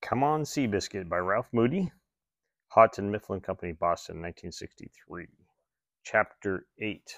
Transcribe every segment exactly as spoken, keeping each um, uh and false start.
Come On Seabiscuit by Ralph Moody, Houghton Mifflin Company, Boston, nineteen sixty-three. Chapter eight.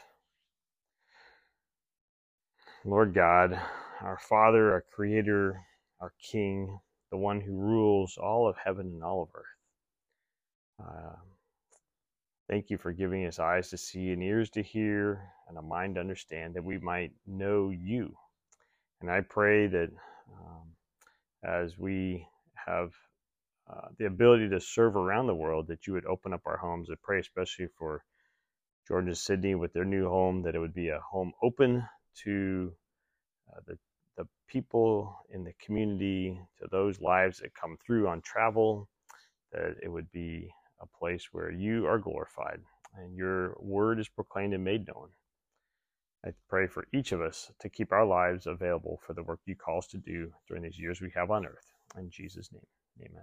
Lord God, our Father, our Creator, our King, the one who rules all of heaven and all of earth. Uh, thank you for giving us eyes to see and ears to hear and a mind to understand, that we might know you. And I pray that um, as we have uh, the ability to serve around the world, that you would open up our homes. I pray especially for Georgia and Sydney with their new home, that it would be a home open to uh, the, the people in the community, to those lives that come through on travel, that it would be a place where you are glorified and your word is proclaimed and made known. I pray for each of us to keep our lives available for the work you call us to do during these years we have on earth. In Jesus' name, amen.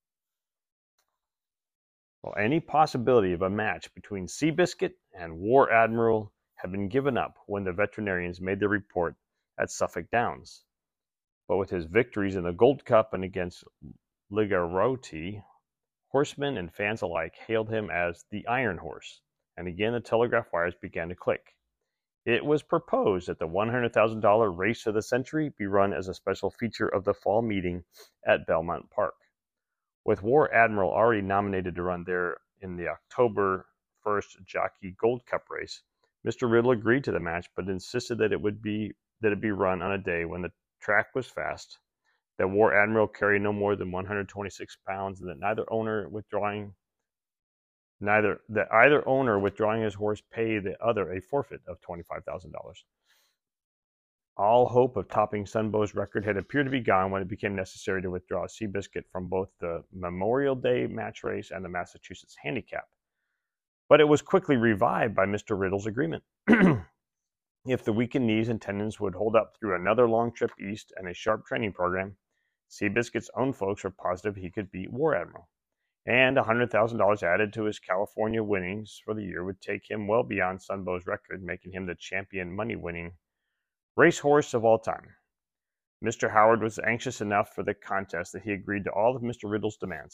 Well, any possibility of a match between Seabiscuit and War Admiral had been given up when the veterinarians made their report at Suffolk Downs. But with his victories in the Gold Cup and against Ligarotti, horsemen and fans alike hailed him as the Iron Horse, and again the telegraph wires began to click. It was proposed that the one hundred thousand dollar race of the century be run as a special feature of the fall meeting at Belmont Park. With War Admiral already nominated to run there in the October first Jockey Gold Cup race, Mister Riddle agreed to the match, but insisted that it would be that it be run on a day when the track was fast, that War Admiral carry no more than one hundred twenty-six pounds, and that neither owner withdrawing neither that either owner withdrawing his horse pay the other a forfeit of twenty-five thousand dollars. All hope of topping Sunbow's record had appeared to be gone when it became necessary to withdraw Seabiscuit from both the Memorial Day match race and the Massachusetts Handicap. But it was quickly revived by Mister Riddle's agreement. If the weakened knees and tendons would hold up through another long trip east and a sharp training program, Seabiscuit's own folks were positive he could beat War Admiral. And one hundred thousand dollars added to his California winnings for the year would take him well beyond Sunbow's record, making him the champion money-winning racehorse of all time. Mister Howard was anxious enough for the contest that he agreed to all of Mister Riddle's demands,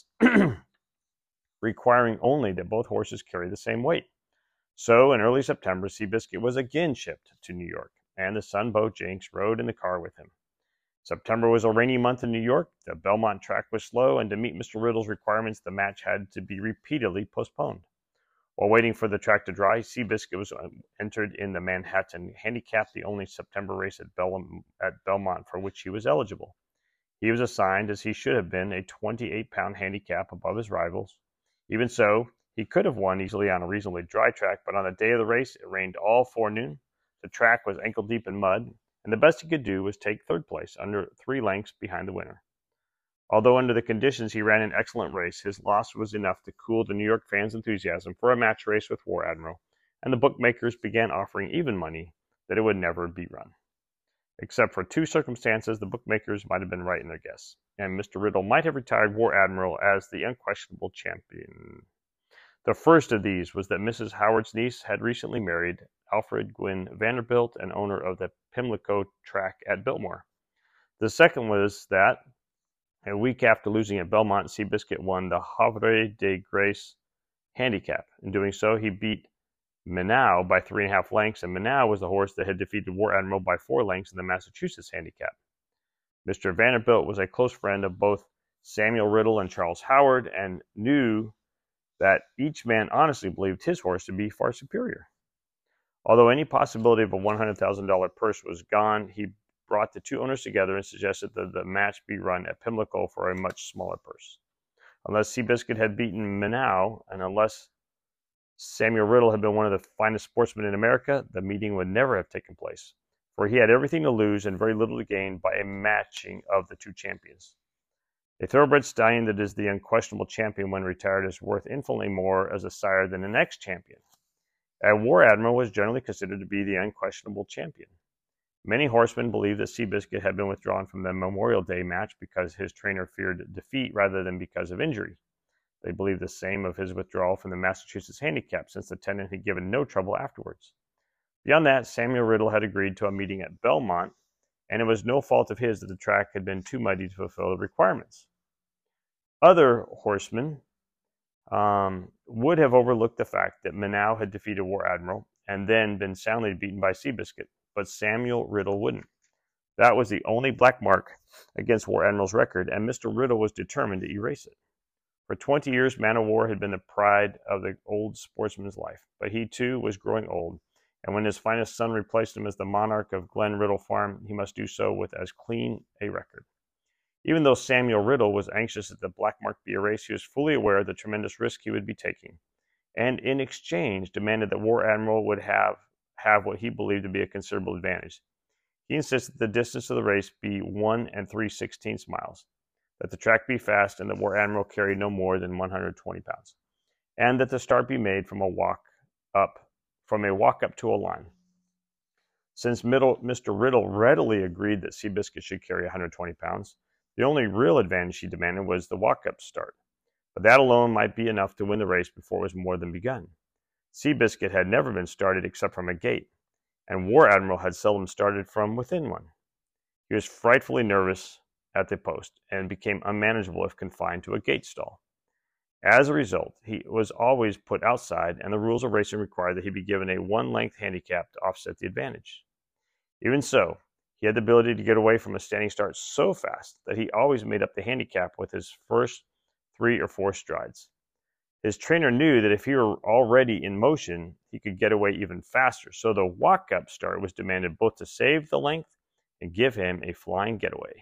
requiring only that both horses carry the same weight. So, in early September, Seabiscuit was again shipped to New York, and the Sunbow Jinx rode in the car with him. September was a rainy month in New York, the Belmont track was slow, and to meet Mister Riddle's requirements, the match had to be repeatedly postponed. While waiting for the track to dry, Seabiscuit was entered in the Manhattan Handicap, the only September race at, Bel- at Belmont for which he was eligible. He was assigned, as he should have been, a twenty-eight pound handicap above his rivals. Even so, he could have won easily on a reasonably dry track, but on the day of the race, it rained all forenoon. The track was ankle-deep in mud, and the best he could do was take third place, under three lengths behind the winner. Although under the conditions he ran an excellent race, his loss was enough to cool the New York fans' enthusiasm for a match race with War Admiral, and the bookmakers began offering even money that it would never be run. Except for two circumstances, the bookmakers might have been right in their guess, and Mister Riddle might have retired War Admiral as the unquestionable champion. The first of these was that Missus Howard's niece had recently married Alfred Gwynn Vanderbilt, an owner of the Pimlico track at Biltmore. The second was that, a week after losing at Belmont, Seabiscuit won the Havre de Grace Handicap. In doing so, he beat Minow by three and a half lengths, and Minow was the horse that had defeated War Admiral by four lengths in the Massachusetts Handicap. Mister Vanderbilt was a close friend of both Samuel Riddle and Charles Howard, and knew that each man honestly believed his horse to be far superior. Although any possibility of a one hundred thousand dollar purse was gone, he brought the two owners together and suggested that the match be run at Pimlico for a much smaller purse. Unless Seabiscuit had beaten Minow, and unless Samuel Riddle had been one of the finest sportsmen in America, the meeting would never have taken place, for he had everything to lose and very little to gain by a matching of the two champions. A thoroughbred stallion that is the unquestionable champion when retired is worth infinitely more as a sire than the next champion. A War Admiral was generally considered to be the unquestionable champion. Many horsemen believed that Seabiscuit had been withdrawn from the Memorial Day match because his trainer feared defeat rather than because of injury. They believed the same of his withdrawal from the Massachusetts Handicap, since the tendon had given no trouble afterwards. Beyond that, Samuel Riddle had agreed to a meeting at Belmont, and it was no fault of his that the track had been too muddy to fulfill the requirements. Other horsemen um, would have overlooked the fact that Manow had defeated War Admiral and then been soundly beaten by Seabiscuit, but Samuel Riddle wouldn't. That was the only black mark against War Admiral's record, and Mister Riddle was determined to erase it. For twenty years, man of war had been the pride of the old sportsman's life, but he too was growing old, and when his finest son replaced him as the monarch of Glen Riddle Farm, he must do so with as clean a record. Even though Samuel Riddle was anxious that the black mark be erased, he was fully aware of the tremendous risk he would be taking, and in exchange demanded that War Admiral would have, have what he believed to be a considerable advantage. He insisted that the distance of the race be one and three sixteenths miles, that the track be fast, and that War Admiral carry no more than one hundred twenty pounds, and that the start be made from a walk up, from a walk up to a line. Since Middle, Mister Riddle readily agreed that Seabiscuit should carry one hundred twenty pounds, the only real advantage he demanded was the walk-up start, but that alone might be enough to win the race before it was more than begun. Seabiscuit had never been started except from a gate, and War Admiral had seldom started from within one. He was frightfully nervous at the post and became unmanageable if confined to a gate stall. As a result, he was always put outside, and the rules of racing required that he be given a one-length handicap to offset the advantage. Even so, he had the ability to get away from a standing start so fast that he always made up the handicap with his first three or four strides. His trainer knew that if he were already in motion, he could get away even faster, so the walk-up start was demanded both to save the length and give him a flying getaway.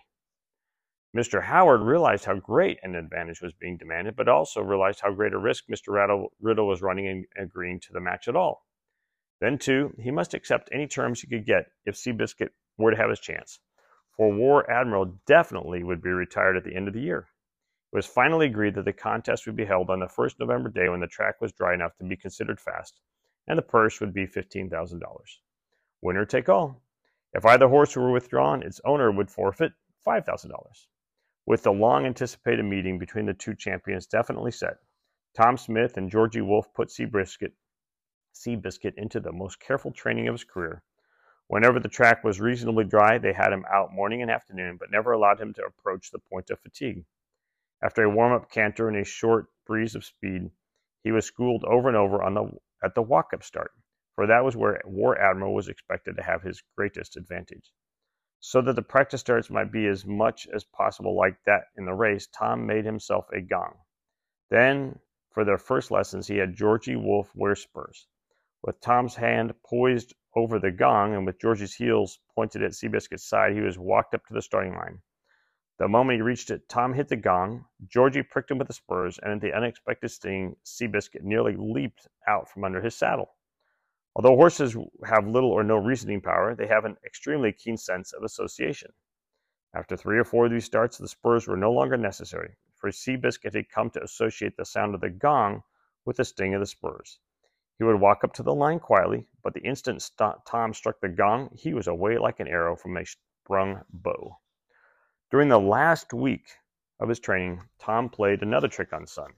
Mister Howard realized how great an advantage was being demanded, but also realized how great a risk Mister Riddle was running in agreeing to the match at all. Then, too, he must accept any terms he could get if Seabiscuit were to have his chance, for War Admiral definitely would be retired at the end of the year. It was finally agreed that the contest would be held on the first November day when the track was dry enough to be considered fast, and the purse would be fifteen thousand dollars. Winner take all. If either horse were withdrawn, its owner would forfeit five thousand dollars. With the long-anticipated meeting between the two champions definitely set, Tom Smith and Georgie Wolf put Seabiscuit, Seabiscuit into the most careful training of his career. Whenever the track was reasonably dry, they had him out morning and afternoon, but never allowed him to approach the point of fatigue. After a warm-up canter and a short breeze of speed, he was schooled over and over on the at the walk-up start, for that was where War Admiral was expected to have his greatest advantage. So that the practice starts might be as much as possible like that in the race, Tom made himself a gong. Then, for their first lessons, he had Georgie Wolf wear spurs. With Tom's hand poised over the gong and with Georgie's heels pointed at Seabiscuit's side, he was walked up to the starting line. The moment he reached it, Tom hit the gong, Georgie pricked him with the spurs, and at the unexpected sting, Seabiscuit nearly leaped out from under his saddle. Although horses have little or no reasoning power, they have an extremely keen sense of association. After three or four of these starts, the spurs were no longer necessary, for Seabiscuit had come to associate the sound of the gong with the sting of the spurs. He would walk up to the line quietly, but the instant Tom struck the gong, he was away like an arrow from a sprung bow. During the last week of his training, Tom played another trick on Son.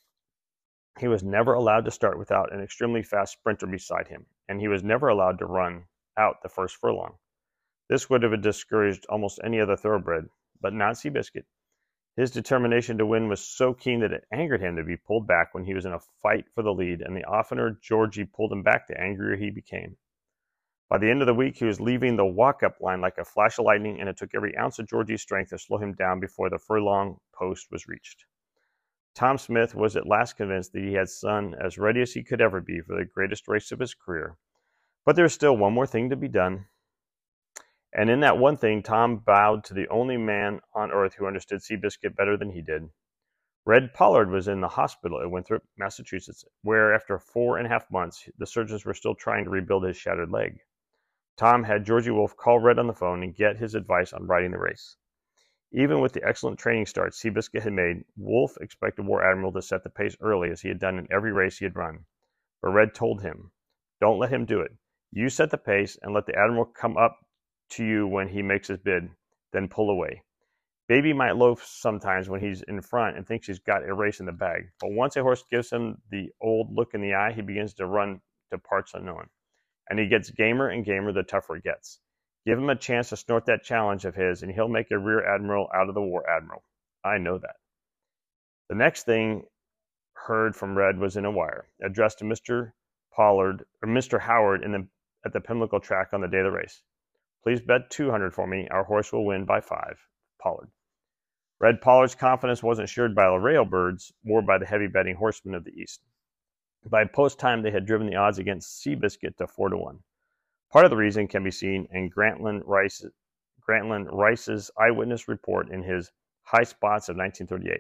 He was never allowed to start without an extremely fast sprinter beside him, and he was never allowed to run out the first furlong. This would have discouraged almost any other thoroughbred, but not Seabiscuit. His determination to win was so keen that it angered him to be pulled back when he was in a fight for the lead, and the oftener Georgie pulled him back, the angrier he became. By the end of the week, he was leaving the walk-up line like a flash of lightning, and it took every ounce of Georgie's strength to slow him down before the furlong post was reached. Tom Smith was at last convinced that he had Son as ready as he could ever be for the greatest race of his career. But there was still one more thing to be done. And in that one thing, Tom bowed to the only man on earth who understood Seabiscuit better than he did. Red Pollard was in the hospital at Winthrop, Massachusetts, where after four and a half months, the surgeons were still trying to rebuild his shattered leg. Tom had Georgie Wolf call Red on the phone and get his advice on riding the race. Even with the excellent training start Seabiscuit had made, Wolf expected War Admiral to set the pace early as he had done in every race he had run. But Red told him, "Don't let him do it. You set the pace and let the Admiral come up to you when he makes his bid, then pull away. Baby might loaf sometimes when he's in front and thinks he's got a race in the bag, but once a horse gives him the old look in the eye, he begins to run to parts unknown. And he gets gamer and gamer the tougher it gets. Give him a chance to snort that challenge of his, and he'll make a rear admiral out of the War Admiral. I know that." The next thing heard from Red was in a wire, addressed to Mister Pollard or Mister Howard in the at the Pimlico track on the day of the race. Please bet two hundred for me. Our horse will win by five. Pollard. Red Pollard's confidence wasn't shared by the railbirds or by the heavy betting horsemen of the East. By post time, they had driven the odds against Seabiscuit to four to one. Part of the reason can be seen in Grantland Rice, Grantland Rice's eyewitness report in his High Spots of nineteen thirty-eight.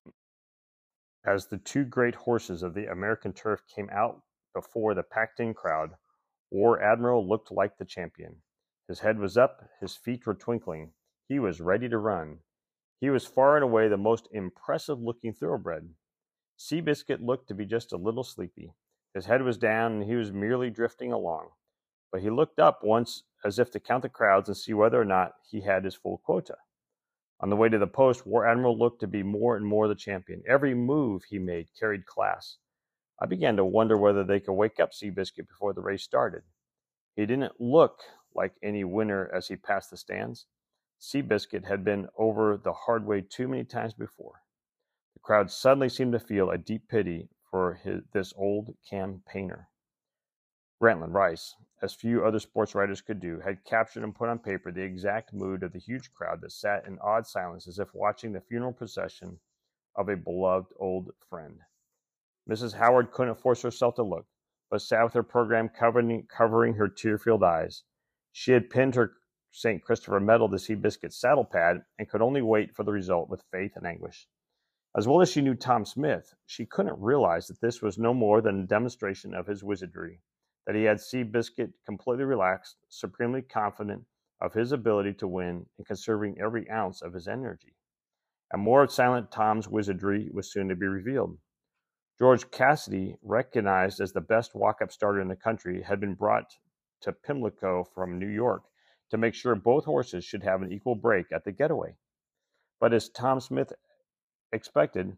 As the two great horses of the American turf came out before the packed-in crowd, War Admiral looked like the champion. His head was up, his feet were twinkling. He was ready to run. He was far and away the most impressive-looking thoroughbred. Seabiscuit looked to be just a little sleepy. His head was down, and he was merely drifting along. But he looked up once as if to count the crowds and see whether or not he had his full quota. On the way to the post, War Admiral looked to be more and more the champion. Every move he made carried class. I began to wonder whether they could wake up Seabiscuit before the race started. He didn't look like any winner as he passed the stands. Seabiscuit had been over the hard way too many times before. The crowd suddenly seemed to feel a deep pity for his, this old campaigner. Grantland Rice, as few other sports writers could do, had captured and put on paper the exact mood of the huge crowd that sat in awed silence as if watching the funeral procession of a beloved old friend. Missus Howard couldn't force herself to look, but sat with her program covering, covering her tear-filled eyes. She had pinned her Saint Christopher medal to Seabiscuit's saddle pad and could only wait for the result with faith and anguish. As well as she knew Tom Smith, she couldn't realize that this was no more than a demonstration of his wizardry, that he had Seabiscuit completely relaxed, supremely confident of his ability to win and conserving every ounce of his energy. And more of Silent Tom's wizardry was soon to be revealed. George Cassidy, recognized as the best walk-up starter in the country, had been brought to Pimlico from New York to make sure both horses should have an equal break at the getaway. But as Tom Smith expected,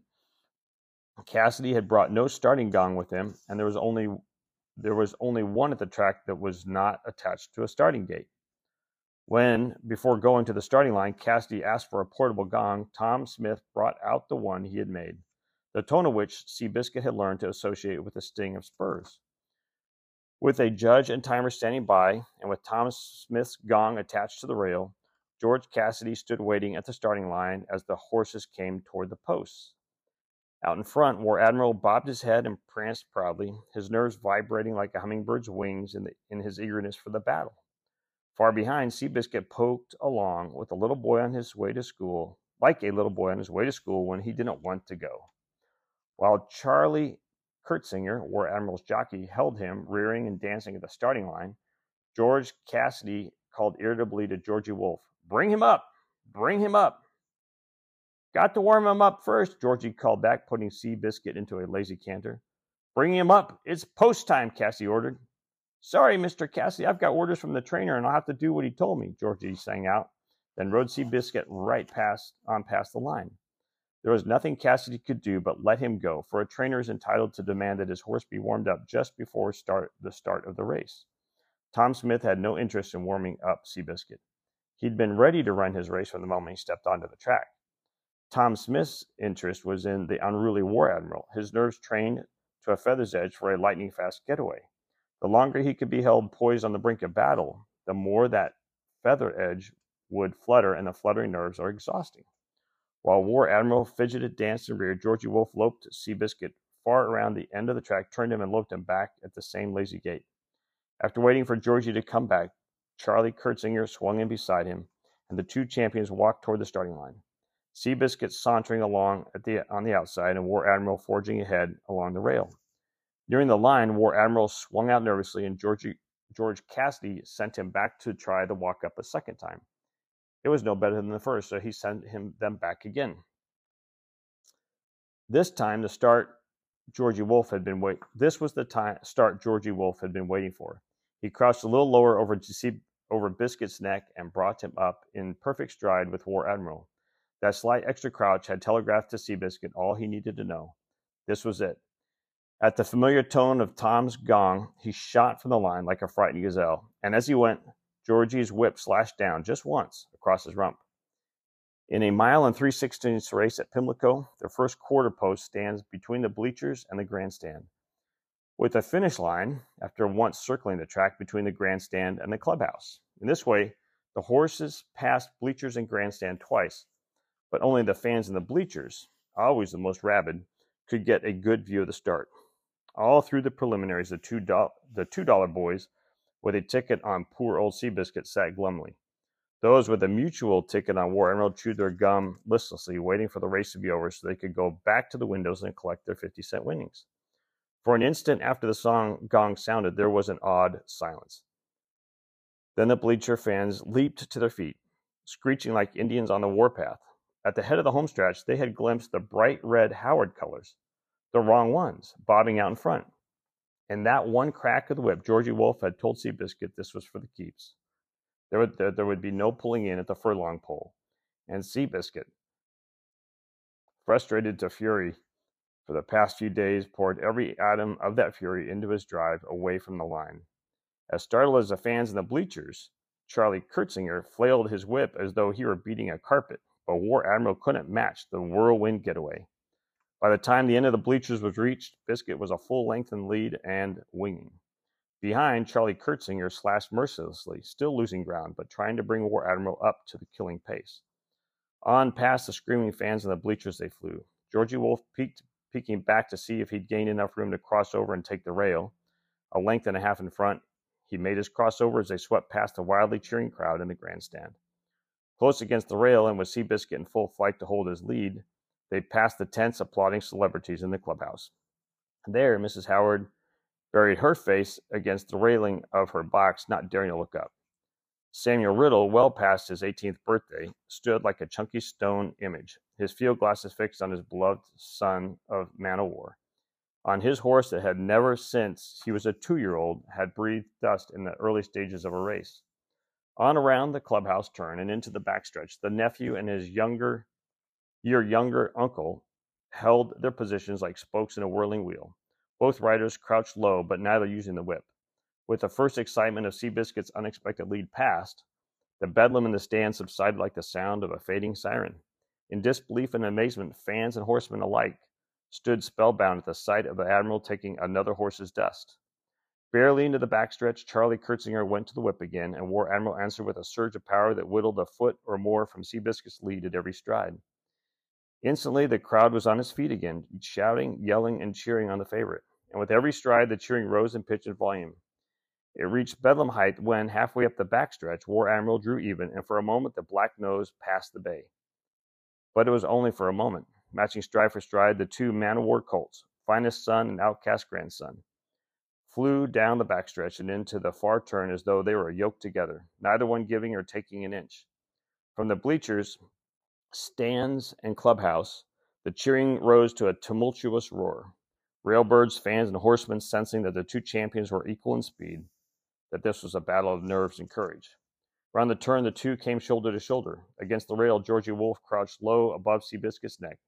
Cassidy had brought no starting gong with him, and there was only there was only one at the track that was not attached to a starting gate. When, before going to the starting line, Cassidy asked for a portable gong, Tom Smith brought out the one he had made, the tone of which Seabiscuit had learned to associate with the sting of spurs. With a judge and timer standing by, and with Tom Smith's gong attached to the rail, George Cassidy stood waiting at the starting line as the horses came toward the posts. Out in front, War Admiral bobbed his head and pranced proudly, his nerves vibrating like a hummingbird's wings in, the, in his eagerness for the battle. Far behind, Seabiscuit poked along with a little boy on his way to school, like a little boy on his way to school when he didn't want to go. While Charlie Kurtzinger, War Admiral's jockey, held him, rearing and dancing at the starting line, George Cassidy called irritably to Georgie Wolf, "Bring him up! Bring him up!" "Got to warm him up first," Georgie called back, putting Seabiscuit into a lazy canter. "Bring him up! It's post time," Cassidy ordered. "Sorry, Mister Cassidy, I've got orders from the trainer, and I'll have to do what he told me," Georgie sang out, then rode Seabiscuit right past on past the line. There was nothing Cassidy could do but let him go, for a trainer is entitled to demand that his horse be warmed up just before start, the start of the race. Tom Smith had no interest in warming up Seabiscuit. He'd been ready to run his race from the moment he stepped onto the track. Tom Smith's interest was in the unruly War Admiral, his nerves trained to a feather's edge for a lightning-fast getaway. The longer he could be held poised on the brink of battle, the more that feather edge would flutter, and the fluttering nerves are exhausting. While War Admiral fidgeted, danced, and reared, Georgie Wolf loped Seabiscuit far around the end of the track, turned him, and loped him back at the same lazy gait. After waiting for Georgie to come back, Charlie Kurtzinger swung in beside him, and the two champions walked toward the starting line. Seabiscuit sauntering along at the, on the outside, and War Admiral forging ahead along the rail. Nearing the line, War Admiral swung out nervously, and Georgie, George Cassidy sent him back to try the walk-up a second time. It was no better than the first, so he sent him them back again. This time, the start Georgie Wolf had been wait. This was the time start Georgie Wolf had been waiting for. He crouched a little lower over to over Biscuit's neck and brought him up in perfect stride with War Admiral. That slight extra crouch had telegraphed to Seabiscuit all he needed to know. This was it. At the familiar tone of Tom's gong, he shot from the line like a frightened gazelle, and as he went, Georgie's whip slashed down just once across his rump. In a mile and three sixteenths race at Pimlico, the first quarter post stands between the bleachers and the grandstand, with a finish line after once circling the track between the grandstand and the clubhouse. In this way, the horses passed bleachers and grandstand twice, but only the fans in the bleachers, always the most rabid, could get a good view of the start. All through the preliminaries, the two, do- the two dollar boys with a ticket on poor old Seabiscuit sat glumly. Those with a mutual ticket on War Emerald chewed their gum listlessly, waiting for the race to be over so they could go back to the windows and collect their fifty cent winnings. For an instant after the song gong sounded, there was an awed silence. Then the bleacher fans leaped to their feet, screeching like Indians on the warpath. At the head of the homestretch, they had glimpsed the bright red Howard colors, the wrong ones, bobbing out in front. In that one crack of the whip, Georgie Wolf had told Seabiscuit this was for the keeps. There would, there, there would be no pulling in at the furlong pole. And Seabiscuit, frustrated to fury for the past few days, poured every atom of that fury into his drive away from the line. As startled as the fans in the bleachers, Charlie Kurtzinger flailed his whip as though he were beating a carpet, but War Admiral couldn't match the whirlwind getaway. By the time the end of the bleachers was reached, Biscuit was a full length in lead and winging. Behind, Charlie Kurtzinger slashed mercilessly, still losing ground, but trying to bring War Admiral up to the killing pace. On past the screaming fans in the bleachers they flew. Georgie Wolf peeked, peeking back to see if he'd gained enough room to cross over and take the rail. A length and a half in front, he made his crossover as they swept past the wildly cheering crowd in the grandstand. Close against the rail and with Seabiscuit in full flight to hold his lead, they passed the tense, applauding celebrities in the clubhouse. There, Missus Howard buried her face against the railing of her box, not daring to look up. Samuel Riddle, well past his eighteenth birthday, stood like a chunky stone image, his field glasses fixed on his beloved son of man o' war. On his horse that had never since he was a two-year-old had breathed dust in the early stages of a race. On around the clubhouse turn and into the backstretch, the nephew and his younger, year younger uncle held their positions like spokes in a whirling wheel. Both riders crouched low, but neither using the whip. With the first excitement of Seabiscuit's unexpected lead past, the bedlam in the stand subsided like the sound of a fading siren. In disbelief and amazement, fans and horsemen alike stood spellbound at the sight of the Admiral taking another horse's dust. Barely into the backstretch, Charlie Kurtzinger went to the whip again, and War Admiral answered with a surge of power that whittled a foot or more from Seabiscuit's lead at every stride. Instantly, the crowd was on its feet again, shouting, yelling, and cheering on the favorite. And with every stride, the cheering rose in pitch and volume. It reached bedlam height when, halfway up the backstretch, War Admiral drew even, and for a moment the black nose passed the bay. But it was only for a moment. Matching stride for stride, the two man-o'-war colts, finest son and outcast grandson, flew down the backstretch and into the far turn as though they were yoked together, neither one giving or taking an inch. From the bleachers, stands, and clubhouse, the cheering rose to a tumultuous roar. Railbirds, fans, and horsemen, sensing that the two champions were equal in speed, that this was a battle of nerves and courage. Round the turn, the two came shoulder to shoulder. Against the rail, Georgie Wolf crouched low above Seabiscuit's neck,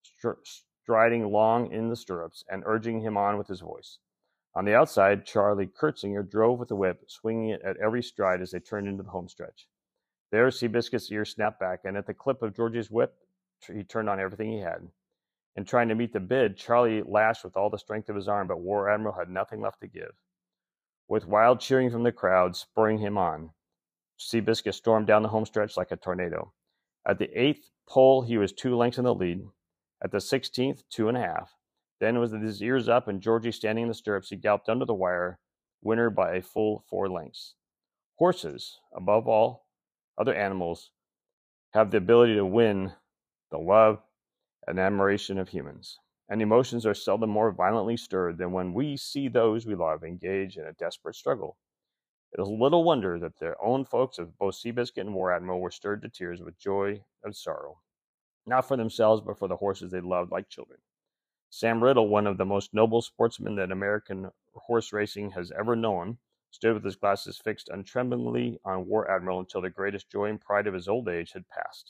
striding long in the stirrups and urging him on with his voice. On the outside, Charlie Kurtzinger drove with the whip, swinging it at every stride as they turned into the home stretch. There, Seabiscuit's ears snapped back, and at the clip of Georgie's whip, he turned on everything he had. In trying to meet the bid, Charlie lashed with all the strength of his arm, but War Admiral had nothing left to give. With wild cheering from the crowd spurring him on, Seabiscuit stormed down the home stretch like a tornado. At the eighth pole, he was two lengths in the lead. At the sixteenth, two and a half. Then, with his ears up and Georgie standing in the stirrups, he galloped under the wire, winner by a full four lengths. Horses, above all other animals, have the ability to win the love and admiration of humans, and emotions are seldom more violently stirred than when we see those we love engage in a desperate struggle. It is little wonder that their own folks of both Seabiscuit and War Admiral were stirred to tears with joy and sorrow, not for themselves, but for the horses they loved like children. Sam Riddle, one of the most noble sportsmen that American horse racing has ever known, stood with his glasses fixed untremblingly on War Admiral until the greatest joy and pride of his old age had passed.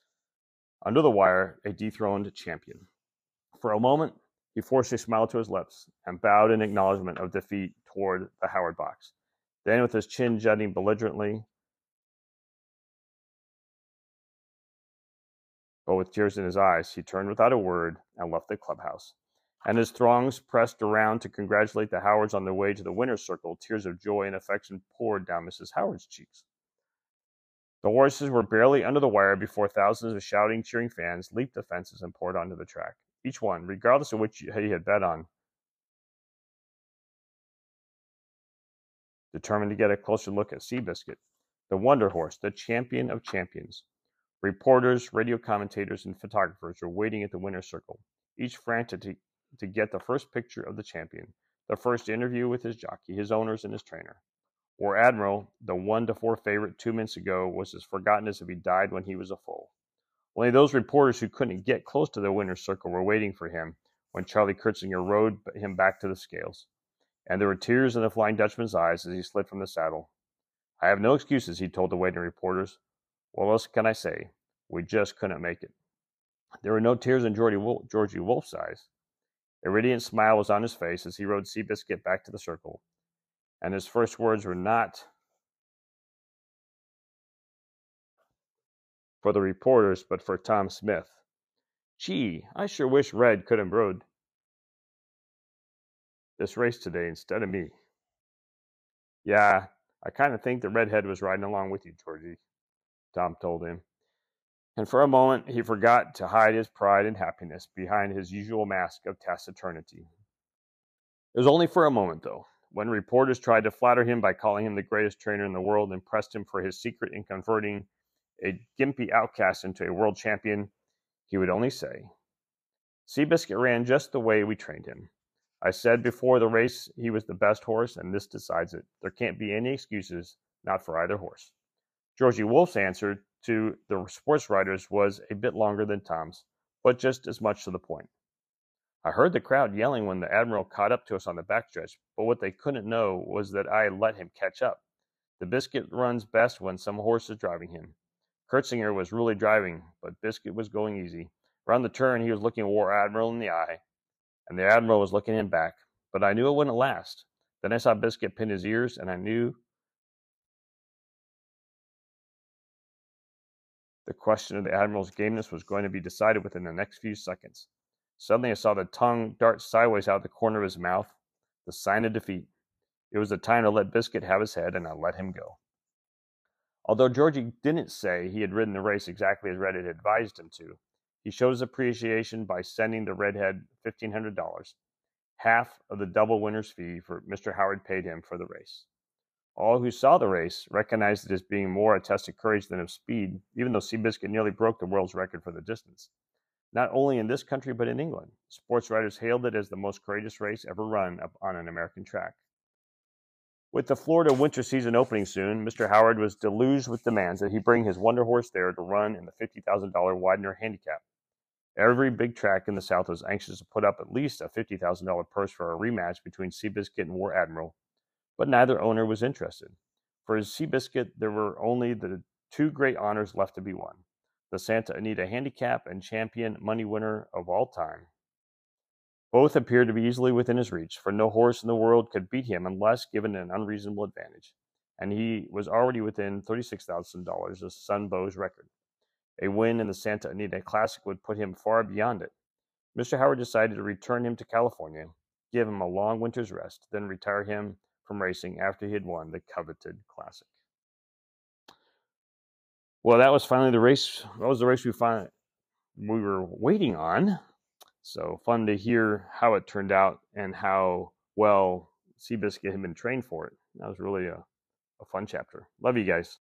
Under the wire, a dethroned champion. For a moment, he forced a smile to his lips and bowed in acknowledgement of defeat toward the Howard box. Then, with his chin jutting belligerently, But with tears in his eyes, he turned without a word and left the clubhouse. And as throngs pressed around to congratulate the Howards on their way to the winner's circle, tears of joy and affection poured down Missus Howard's cheeks. The horses were barely under the wire before thousands of shouting, cheering fans leaped the fences and poured onto the track. Each one, regardless of which he had bet on, determined to get a closer look at Seabiscuit, the wonder horse, the champion of champions. Reporters, radio commentators, and photographers were waiting at the winner's circle, each frantic to, to get the first picture of the champion, the first interview with his jockey, his owners, and his trainer. War Admiral, the one to four favorite two minutes ago, was as forgotten as if he died when he was a foal. Only those reporters who couldn't get close to the winner's circle were waiting for him when Charlie Kurtzinger rode him back to the scales. And there were tears in the Flying Dutchman's eyes as he slid from the saddle. I have no excuses, he told the waiting reporters. What else can I say? We just couldn't make it. There were no tears in Georgie, Wolf, Georgie Wolf's eyes. A radiant smile was on his face as he rode Seabiscuit back to the circle. And his first words were not for the reporters, but for Tom Smith. Gee, I sure wish Red could have rode this race today instead of me. Yeah, I kind of think the redhead was riding along with you, Georgie, Tom told him. And for a moment, he forgot to hide his pride and happiness behind his usual mask of taciturnity. It was only for a moment, though. When reporters tried to flatter him by calling him the greatest trainer in the world and pressed him for his secret in converting a gimpy outcast into a world champion, he would only say, Seabiscuit ran just the way we trained him. I said before the race he was the best horse, and this decides it. There can't be any excuses, not for either horse. Georgie Wolf's answer to the sports writers was a bit longer than Tom's, but just as much to the point. I heard the crowd yelling when the Admiral caught up to us on the backstretch, but what they couldn't know was that I let him catch up. The Biscuit runs best when some horse is driving him. Kurtzinger was really driving, but Biscuit was going easy. Around the turn, he was looking War Admiral in the eye, and the Admiral was looking him back, but I knew it wouldn't last. Then I saw Biscuit pin his ears, and I knew the question of the Admiral's gameness was going to be decided within the next few seconds. Suddenly I saw the tongue dart sideways out the corner of his mouth, the sign of defeat. It was the time to let Biscuit have his head, and I let him go. Although Georgie didn't say he had ridden the race exactly as Red had advised him to, he showed his appreciation by sending the redhead fifteen hundred dollars, half of the double winner's fee for Mister Howard paid him for the race. All who saw the race recognized it as being more a test of courage than of speed, even though Seabiscuit nearly broke the world's record for the distance. Not only in this country, but in England, sports writers hailed it as the most courageous race ever run up on an American track. With the Florida winter season opening soon, Mister Howard was deluged with demands that he bring his wonder horse there to run in the fifty thousand dollars Widener handicap. Every big track in the South was anxious to put up at least a fifty thousand dollars purse for a rematch between Seabiscuit and War Admiral, but neither owner was interested. For Seabiscuit, there were only the two great honors left to be won, the Santa Anita Handicap and champion money winner of all time. Both appeared to be easily within his reach, for no horse in the world could beat him unless given an unreasonable advantage, and he was already within thirty-six thousand dollars of Sun Bow's record. A win in the Santa Anita Classic would put him far beyond it. Mister Howard decided to return him to California, give him a long winter's rest, then retire him from racing after he had won the coveted Classic. Well, that was finally the race. That was the race we finally we were waiting on. So fun to hear how it turned out and how well Seabiscuit had been trained for it. That was really a, a fun chapter. Love you guys.